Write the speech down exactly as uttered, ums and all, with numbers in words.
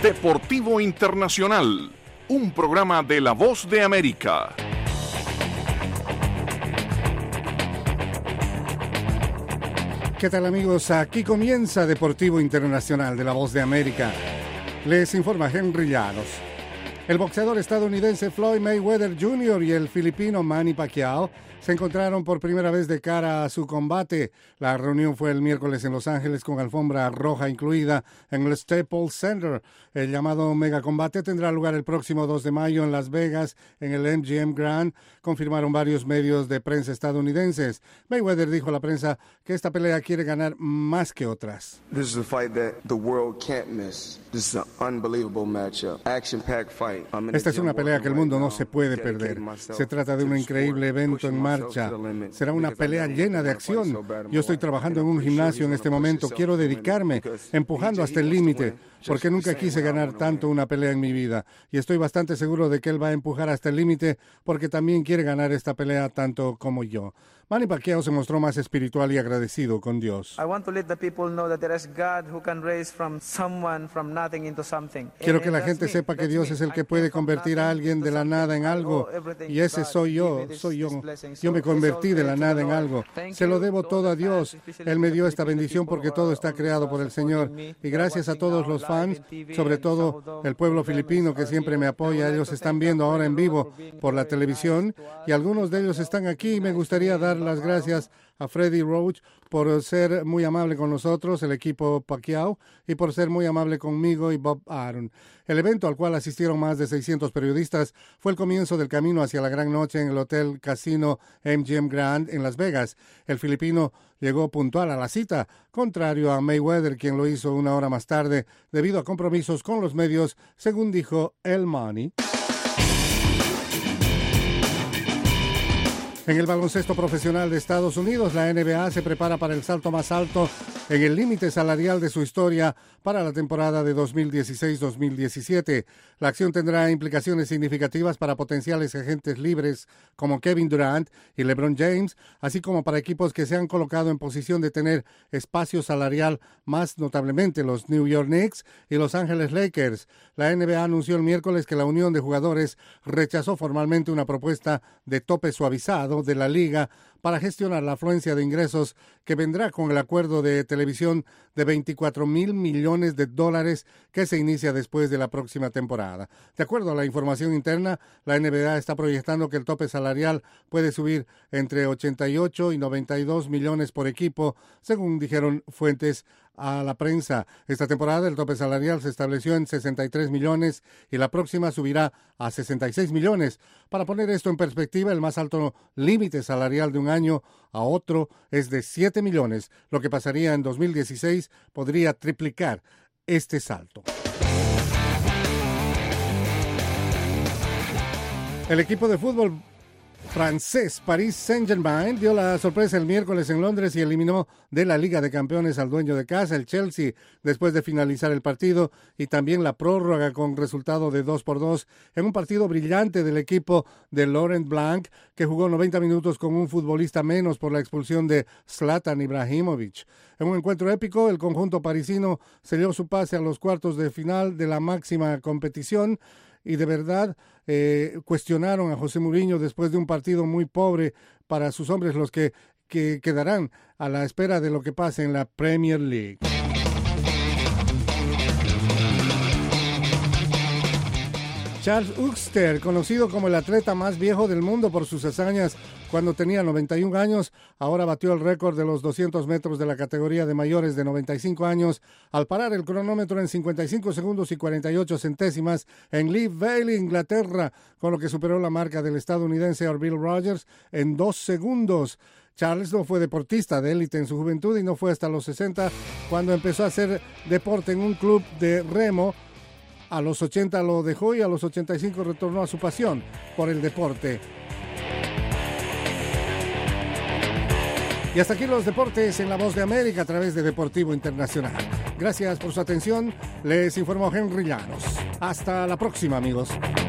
Deportivo Internacional, un programa de La Voz de América. ¿Qué tal, amigos? Aquí comienza Deportivo Internacional de La Voz de América. Les informa Henry Llanos. El boxeador estadounidense Floyd Mayweather junior y el filipino Manny Pacquiao se encontraron por primera vez de cara a su combate. La reunión fue el miércoles en Los Ángeles con alfombra roja incluida en el Staples Center. El llamado Mega Combate tendrá lugar el próximo dos de mayo en Las Vegas, en el M G M Grand, confirmaron varios medios de prensa estadounidenses. Mayweather dijo a la prensa que esta pelea quiere ganar más que otras. This is a fight that the world can't miss. This is an unbelievable matchup. Action-packed fight. Esta es una pelea que el mundo no se puede perder. Se trata de un increíble evento en marcha. Será una pelea llena de acción. Yo estoy trabajando en un gimnasio en este momento. Quiero dedicarme, empujando hasta el límite, porque nunca quise ganar tanto una pelea en mi vida. Y estoy bastante seguro de que él va a empujar hasta el límite, porque también quiere ganar esta pelea tanto como yo. Manny Pacquiao se mostró más espiritual y agradecido con Dios. Quiero que la gente sepa que Dios es el que puede convertir a alguien de la nada en algo, y ese soy yo, soy yo. Yo me convertí de la nada en algo. Se lo debo todo a Dios. Él me dio esta bendición porque todo está creado por el Señor. Y gracias a todos los fans, sobre todo el pueblo filipino que siempre me apoya. Ellos están viendo ahora en vivo por la televisión y algunos de ellos están aquí y me gustaría dar las gracias a Freddie Roach por ser muy amable con nosotros, el equipo Pacquiao, y por ser muy amable conmigo y Bob Arum. El evento al cual asistieron más de seiscientos periodistas fue el comienzo del camino hacia la gran noche en el Hotel Casino M G M Grand en Las Vegas. El filipino llegó puntual a la cita, contrario a Mayweather, quien lo hizo una hora más tarde debido a compromisos con los medios, según dijo el Manny. En el baloncesto profesional de Estados Unidos, la N B A se prepara para el salto más alto en el límite salarial de su historia para la temporada de dos mil dieciséis dos mil diecisiete. La acción tendrá implicaciones significativas para potenciales agentes libres como Kevin Durant y LeBron James, así como para equipos que se han colocado en posición de tener espacio salarial, más notablemente los New York Knicks y Los Ángeles Lakers. La N B A anunció el miércoles que la unión de jugadores rechazó formalmente una propuesta de tope suavizado de la liga para gestionar la afluencia de ingresos que vendrá con el acuerdo de televisión de veinticuatro mil millones de dólares que se inicia después de la próxima temporada. De acuerdo a la información interna, la N B A está proyectando que el tope salarial puede subir entre ochenta y ocho y noventa y dos millones por equipo, según dijeron fuentes a la prensa. Esta temporada el tope salarial se estableció en sesenta y tres millones y la próxima subirá a sesenta y seis millones. Para poner esto en perspectiva, el más alto límite salarial de un año a otro es de siete millones. Lo que pasaría en dos mil dieciséis podría triplicar este salto. El equipo de fútbol francés Paris Saint-Germain dio la sorpresa el miércoles en Londres y eliminó de la Liga de Campeones al dueño de casa, el Chelsea, después de finalizar el partido y también la prórroga con resultado de dos por dos en un partido brillante del equipo de Laurent Blanc, que jugó noventa minutos con un futbolista menos por la expulsión de Zlatan Ibrahimovic. En un encuentro épico, el conjunto parisino selló su pase a los cuartos de final de la máxima competición y de verdad eh, cuestionaron a José Mourinho después de un partido muy pobre para sus hombres, los que, que quedarán a la espera de lo que pase en la Premier League. Charles Uxter, conocido como el atleta más viejo del mundo por sus hazañas cuando tenía noventa y un años, ahora batió el récord de los doscientos metros de la categoría de mayores de noventa y cinco años al parar el cronómetro en cincuenta y cinco segundos y cuarenta y ocho centésimas en Lee Valley, Inglaterra, con lo que superó la marca del estadounidense Bill Rogers en dos segundos. Charles no fue deportista de élite en su juventud y no fue hasta los sesenta cuando empezó a hacer deporte en un club de remo. A los ochenta lo dejó y a los ochenta y cinco retornó a su pasión por el deporte. Y hasta aquí los deportes en La Voz de América a través de Deportivo Internacional. Gracias por su atención. Les informó Henry Llanos. Hasta la próxima, amigos.